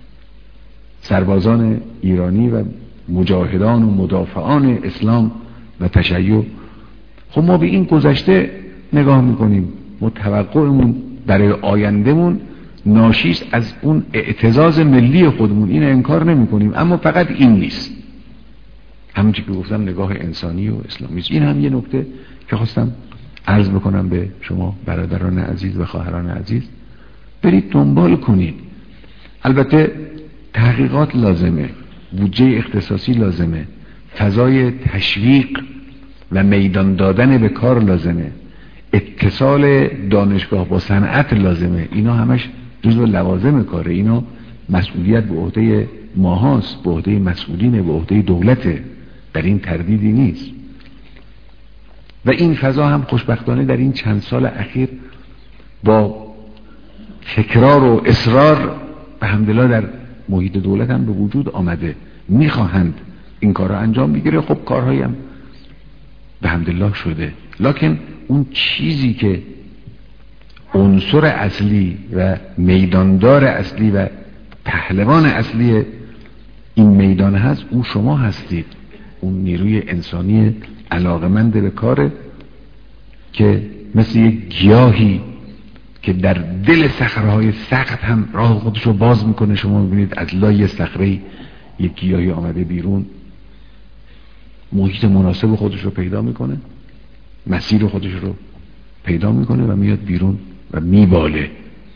Speaker 1: سربازان ایرانی و مجاهدان و مدافعان اسلام و تشیع. خب ما به این گذشته نگاه میکنیم، ما توقعمون برای آیندهمون ناشیست از اون اعتزاز ملی خودمون، این انکار نمی کنیم، اما فقط این نیست. همونجوری که گفتم نگاه انسانی و اسلامی است. این هم یه نکته که خواستم عرض بکنم به شما برادران عزیز و خواهران عزیز، برید دنبال کنید. البته تحقیقات لازمه، بودجه اختصاصی لازمه، فضای تشویق و میدان دادن به کار لازمه، اتصال دانشگاه با صنعت لازمه. اینا همش جزو لوازم کاره، اینا مسئولیت به عهده ماهاست، به عهده مسئولین، به عهده دولته، در این تردیدی نیست. و این فضا هم خوشبختانه در این چند سال اخیر با تکرار و اصرار به حمدالله در محیط دولت هم به وجود آمده، میخواهند این کار را انجام بگیره. خب کارهایی هم به حمدالله شده، لکن اون چیزی که عنصر اصلی و میداندار اصلی و پهلوان اصلی این میدان هست، اون شما هستید. اون نیروی انسانی علاقمند به کاره که مثل یک گیاهی که در دل صخره‌های سخت هم راه خودش رو باز میکنه. شما میبینید از لای صخره یک گیاهی آمده بیرون، محیط مناسب خودش رو پیدا میکنه، مسیر خودش رو پیدا میکنه و میاد بیرون و میباله.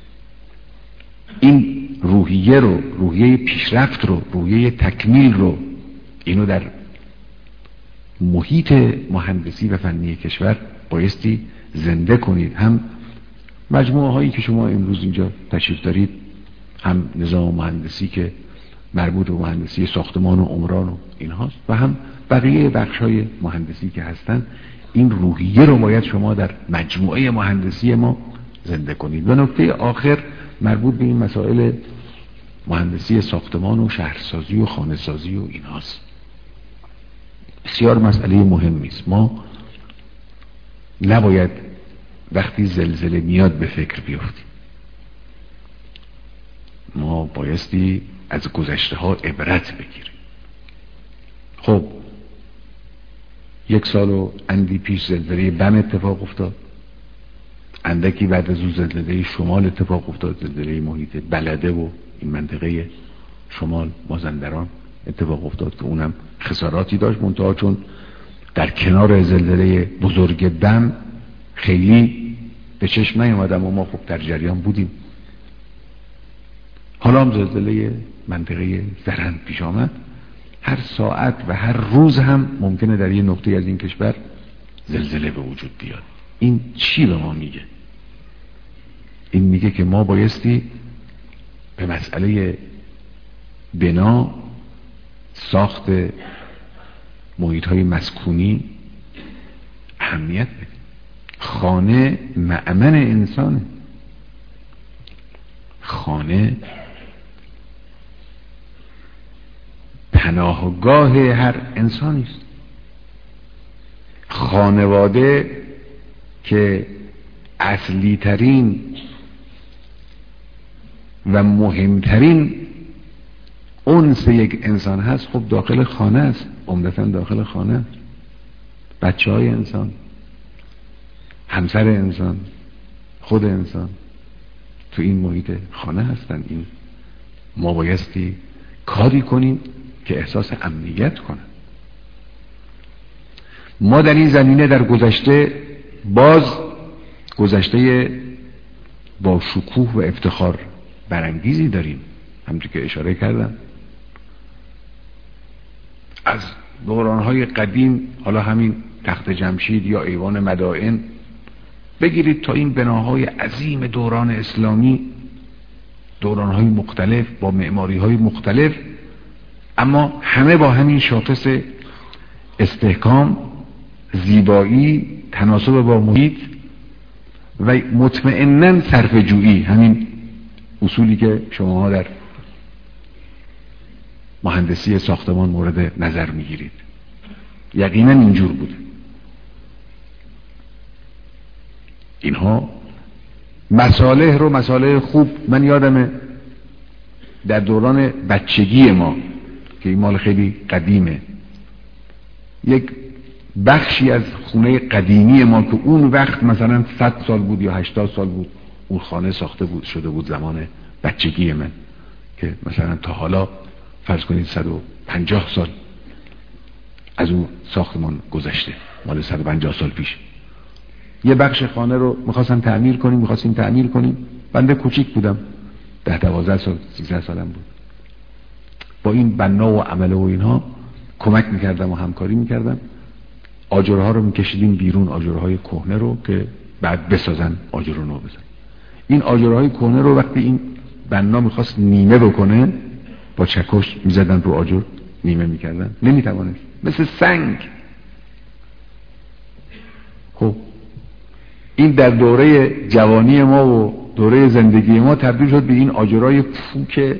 Speaker 1: این روحیه رو، روحیه پیشرفت رو، روحیه تکمیل رو، اینو در محیط مهندسی و فنی کشور بایستی زنده کنید. هم مجموعه هایی که شما امروز اینجا تشریف دارید، هم نظام مهندسی که مربوط به مهندسی ساختمان و عمران و اینهاست، و هم بقیه بخش های مهندسی که هستن. این روحیه رو باید شما در مجموعه مهندسی ما زنده کنید. و نکته آخر مربوط به این مسائل مهندسی ساختمان و شهرسازی و خانه‌سازی و اینهاست. بسیار مسئله مهمی است. ما نباید وقتی زلزله میاد به فکر بیفتیم. ما بایستی از گذشته ها عبرت بگیریم. خب یک سال و اندی پیش زلزله بم اتفاق افتاد، اندکی بعد از اون زلزله شمال اتفاق افتاد، زلزله محیط بلده و این منطقه شمال مازندران اتفاق افتاد که اونم خساراتی داشت، منتها چون در کنار زلزله بزرگ بم خیلی به چشم نیامد، اما ما خب در جریان بودیم. حالا هم زلزله منطقه زرند پیش آمد. هر ساعت و هر روز هم ممکنه در یه نقطه از این کشور زلزله به وجود بیاد. این چی به ما میگه؟ این میگه که ما بایستی به مسئله بنا، ساخت محیط های مسکونی اهمیت بدیم. خانه مأمن انسانه، خانه پناهگاه هر انسانی است. خانواده که اصلی ترین و مهمترین انس یک انسان هست، خب داخل خانه است، عمدتاً داخل خانه است. بچه های انسان، همسر انسان، خود انسان تو این محیط خانه هستن. این ما بایستی کاری کنیم که احساس امنیت کنن. ما در این زمینه در گذشته باز گذشته با شکوه و افتخار برانگیزی داریم. همونطور که اشاره کردم از دورانهای قدیم، حالا همین تخت جمشید یا ایوان مدائن بگیرید تا این بناهای عظیم دوران اسلامی، دورانهای مختلف با معماریهای مختلف، اما همه با همین شاخص استحکام، زیبایی، تناسب با محیط و مطمئناً صرفه جویی، همین اصولی که شما در مهندسی ساختمان مورد نظر میگیرید. یقینا اینجور بوده. اینها مصالح رو مصالح خوب، من یادمه در دوران بچگی ما که این مال خیلی قدیمه، یک بخشی از خونه قدیمی ما که اون وقت مثلا صد سال بود یا هشتاد سال بود، اون خانه ساخته بود شده بود زمان بچگی من، که مثلا تا حالا فرض کنید صد و پنجاه سال از اون ساختمان گذشته، مال صد و پنجاه سال پیش. یه بخش خانه رو میخواستم تعمیر کنیم میخواستیم تعمیر کنیم بنده کوچیک بودم، ده دوازده سال سیزده سالم بود. با این بنا و عمله و اینها کمک میکردم و همکاری میکردم. آجرها رو میکشیدیم بیرون، آجرهای کهنه رو که بعد بسازن آجر رو نو بزن. این آجرهای کهنه رو وقتی این بنا میخواست نیمه بکنه با چکش میزدن رو آجر نیمه میکردن، نمیتوانست، مثل سنگ. خب این در دوره جوانی ما و دوره زندگی ما تبدیل شد به این آجرهای پوک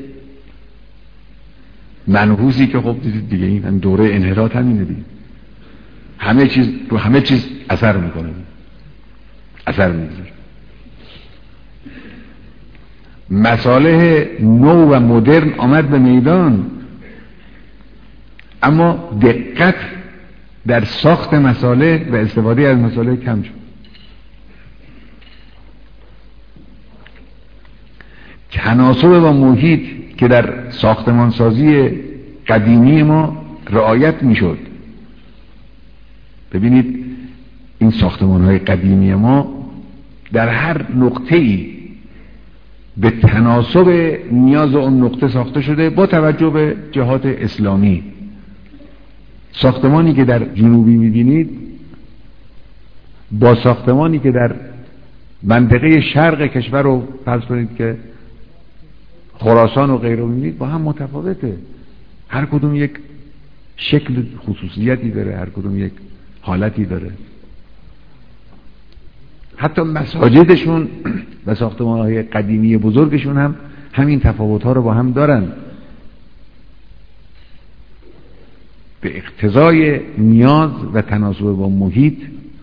Speaker 1: منحوسی که خب دیدید دیگه این دوره انحراط همینه دیگه، همه چیز رو همه چیز اثر میکنه، اثر میگذاره. مصالح نو و مدرن آمد به میدان، اما دقت در ساخت مصالح و استفاده از مصالح کم شد. تناسب با محیط که در ساختمانسازی قدیمی ما رعایت میشد. ببینید این ساختمان‌های قدیمی ما در هر نقطه‌ای به تناسب نیاز اون نقطه ساخته شده با توجه به جهات اسلامی. ساختمانی که در جنوبی می‌بینید با ساختمانی که در منطقه شرق کشور رو فرض کنید که خراسان و غیره می‌بینید با هم متفاوته. هر کدوم یک شکل خصوصیتی داره، هر کدوم یک حالتی داره. حتی مساجدشون و ساختمان‌های قدیمی بزرگشون هم همین تفاوت‌ها رو با هم دارن. به اقتضای نیاز و تناسب با محیط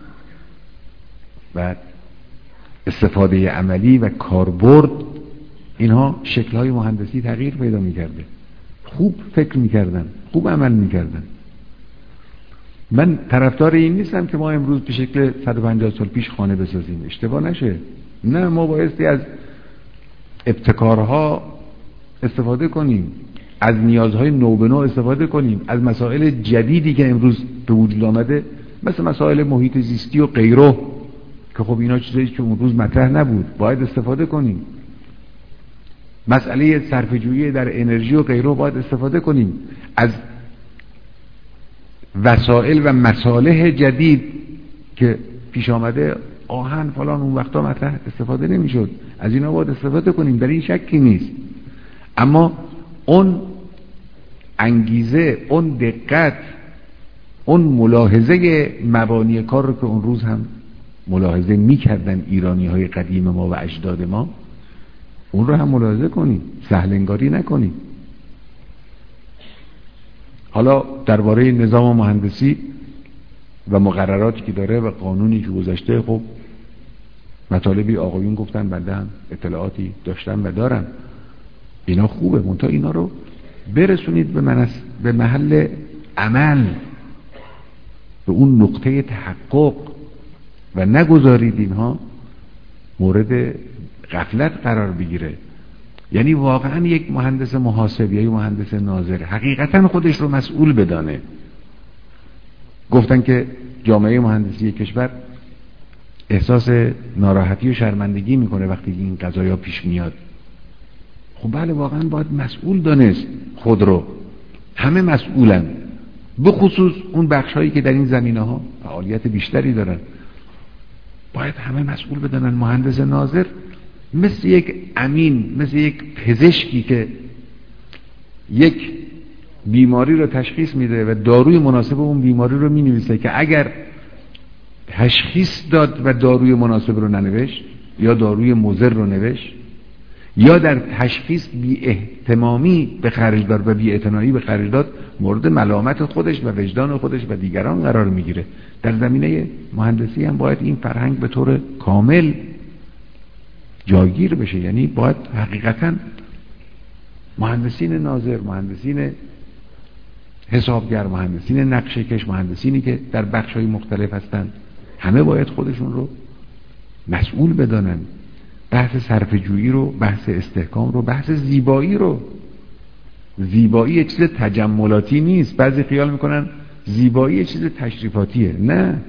Speaker 1: و استفاده عملی و کاربرد اینها شکل‌های مهندسی تغییر پیدا می‌کرده. خوب فکر می‌کردن، خوب عمل می‌کردن. من طرفدار این نیستم که ما امروز به شکل صد و پنجاه سال پیش خانه بسازیم، اشتباه نشه. نه، ما بایستی از ابتکارها استفاده کنیم، از نیازهای نو به نو استفاده کنیم، از مسائل جدیدی که امروز به وجود آمده مثل مسائل محیط زیستی و غیره که خب اینا چیزایی که اون روز مطرح نبود، باید استفاده کنیم. مسئله صرفه‌جویی در انرژی و غیره باید استفاده کنیم. از وسایل و مصالح جدید که پیش آمده، آهن فلان اون وقتا مطرح استفاده نمیشد، از اینا باید استفاده کنیم، در این شکی نیست. اما اون انگیزه، اون دقت، اون ملاحظه مبانی کار رو که اون روز هم ملاحظه میکردن ایرانی های قدیم ما و اجداد ما، اون رو هم ملاحظه کنیم، سهل انگاری نکنیم. حالا درباره نظام مهندسی و مقرراتی که داره و قانونی که گذاشته، خب مطالبی آقایون گفتن، بنده هم اطلاعاتی داشتم و دارم، اینا خوبه، منتها اینا رو برسونید به, منس... به محل عمل، به اون نقطه تحقق و نگذارید اینها مورد غفلت قرار بگیره. یعنی واقعا یک مهندس محاسب یا یک مهندس ناظر حقیقتا خودش رو مسئول بدانه. گفتن که جامعه مهندسی کشور احساس ناراحتی و شرمندگی میکنه وقتی این قضایا پیش میاد. خب بله، واقعا باید مسئول دانست خود رو. همه مسئولن، به خصوص اون بخش هایی که در این زمینه ها فعالیت بیشتری دارن. باید همه مسئول بدانن. مهندس ناظر مثل یک امین، مثل یک پزشکی که یک بیماری رو تشخیص میده و داروی مناسب اون بیماری رو مینویسه، که اگر تشخیص داد و داروی مناسب رو ننوشت یا داروی مضر رو نوشت یا در تشخیص بی اهتمامی به خرج داد و بی اعتنایی به خرج داد، مورد ملامت خودش و وجدان خودش و دیگران قرار میگیره. در زمینه مهندسی هم باید این فرهنگ به طور کامل جاگیر بشه. یعنی باید حقیقتا مهندسین ناظر، مهندسین حسابگر، مهندسین نقشه کش، مهندسینی که در بخش‌های مختلف هستند، همه باید خودشون رو مسئول بدانن. بحث صرفه‌جویی رو، بحث استحکام رو، بحث زیبایی رو. زیبایی یه چیز تجملاتی نیست. بعضی خیال میکنن زیبایی یه چیز تشریفاتیه. نه،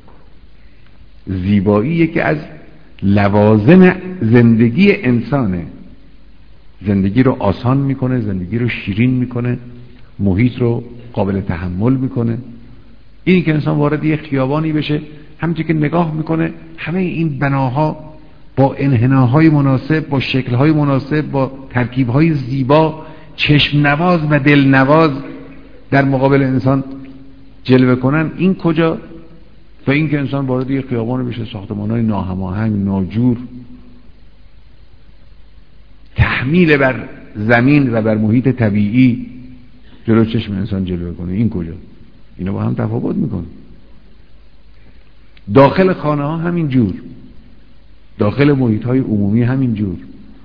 Speaker 1: زیبایی یکی از لوازم زندگی انسانه. زندگی رو آسان میکنه، زندگی رو شیرین میکنه، محیط رو قابل تحمل میکنه. اینی که انسان وارد یه خیابانی بشه، همونطور که نگاه میکنه همه این بناها با انحناهای مناسب، با شکلهای مناسب، با ترکیبهای زیبا، چشم نواز و دل نواز در مقابل انسان جلوه کنن، این کجا؟ و این که انسان وارد یه خیابان بشه، ساختمان‌های ناهماهنگ، ناجور، تحمیل بر زمین و بر محیط طبیعی جلو چشم انسان جلوه کنه، این کجا؟ اینا با هم تفاوت میکنه. داخل خانه ها همین جور، داخل محیط های عمومی همین جور.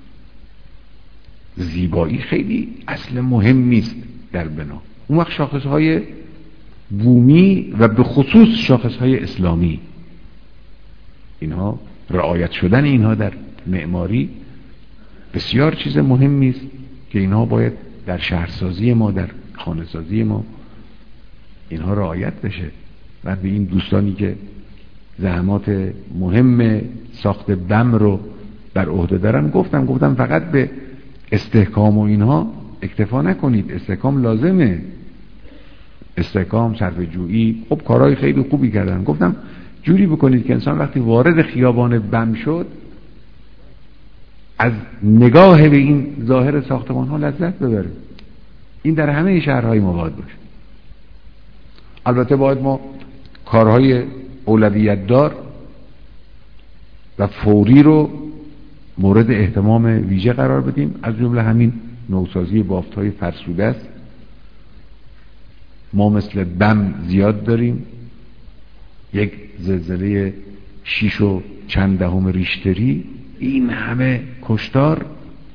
Speaker 1: زیبایی خیلی اصل مهمی است در بنا. اون وقت شاخص های بومی و به خصوص شاخص های اسلامی، اینها رعایت شدن اینها در معماری بسیار چیز مهمی است که اینها باید در شهرسازی ما، در خانه سازی ما اینها رعایت بشه. و به این دوستانی که زحمات مهم ساخت بم رو بر عهده دارن گفتم گفتم فقط به استحکام و اینها اکتفا نکنید. استحکام لازمه، استحکام، صرفه‌جویی، خب کارهای خیلی خوبی کردن. گفتم جوری بکنید که انسان وقتی وارد خیابان بم شد از نگاه به این ظاهر ساختمان ها لذت ببره. این در همه شهرهای ما باید باشه. البته باید ما کارهای اولویت دار و فوری رو مورد اهتمام ویژه قرار بدیم. از جمله همین نوسازی بافت‌های فرسوده است. ما مثل بم زیاد داریم. یک زلزله شیش و چند دهم ریشتری، این همه کشتار،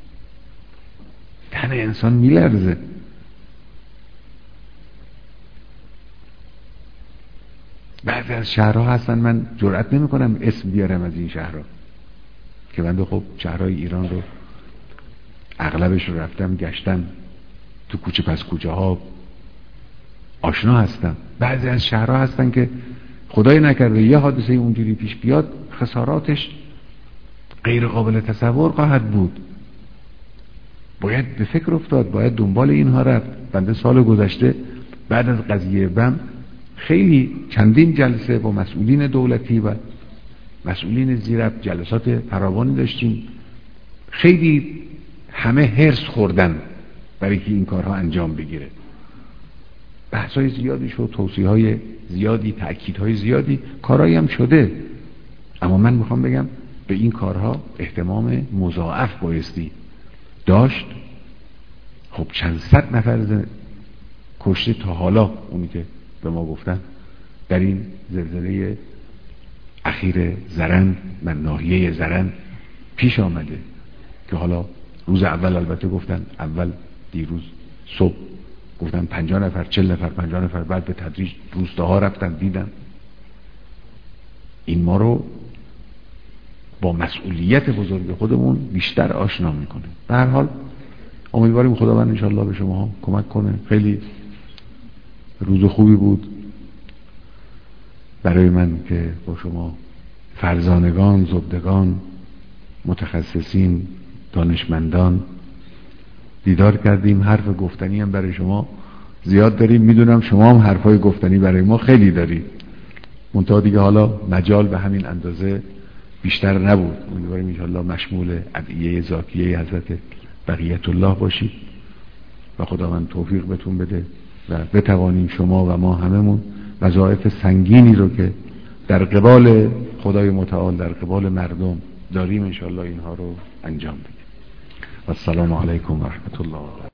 Speaker 1: تن انسان میلرزه. بعضی از شهرها هستن من جرئت نمی کنم اسم بیارم از این شهرها که بنده خب شهرهای ایران رو اغلبش رو رفتم گشتم، تو کوچه پس کوچه ها آشنا هستم. بعضی از شهرها هستن که خدای نکرده یه حادثه اونجوری پیش بیاد خساراتش غیر قابل تصور خواهد بود. باید به فکر افتاد، باید دنبال اینها رفت. بنده سال گذشته بعد از قضیه بم خیلی چندین جلسه با مسئولین دولتی و مسئولین زیرب جلسات فراوانی داشتیم. خیلی همه هرس خوردن برای که این کارها انجام بگیره. بحث‌های زیادی شد، توصیه‌های زیادی، تأکیدهای زیادی، کارهایی هم شده. اما من میخوام بگم به این کارها اهتمام مضاعف بایستی داشت. خب چند صد نفر کشته تا حالا، اونی که به ما گفتن در این زلزله اخیر زرند و ناحیه زرند پیش آمده که حالا روز اول البته گفتن، اول دیروز صبح گفتن پنجاه نفر، چل نفر، پنجاه نفر، بعد به تدریج روستاها رفتن دیدن. این ما رو با مسئولیت بزرگ خودمون بیشتر آشنا میکنه. به هر حال امیدواریم خداوند انشالله به شما کمک کنه. خیلی روز خوبی بود برای من که با شما فرزانگان، زبدگان، متخصصین، دانشمندان دیدار کردیم. حرف گفتنی هم برای شما زیاد داریم. میدونم شما هم حرفای گفتنی برای ما خیلی دارید، منتها دیگه حالا مجال به همین اندازه بیشتر نبود. امیدواریم انشالله مشمول ادعیه زاکیه حضرت بقیت الله باشید و خداوند توفیق بهتون بده و بتوانیم شما و ما هممون وظایف سنگینی رو که در قبال خدای متعال، در قبال مردم داریم، انشالله اینها رو انجام بدیم. و السلام علیکم و رحمت الله.